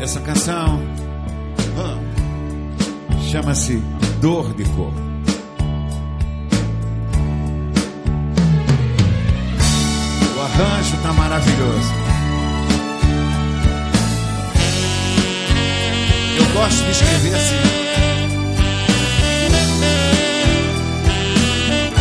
Essa canção chama-se Dor de Cor. O arranjo tá maravilhoso. Eu gosto de escrever assim.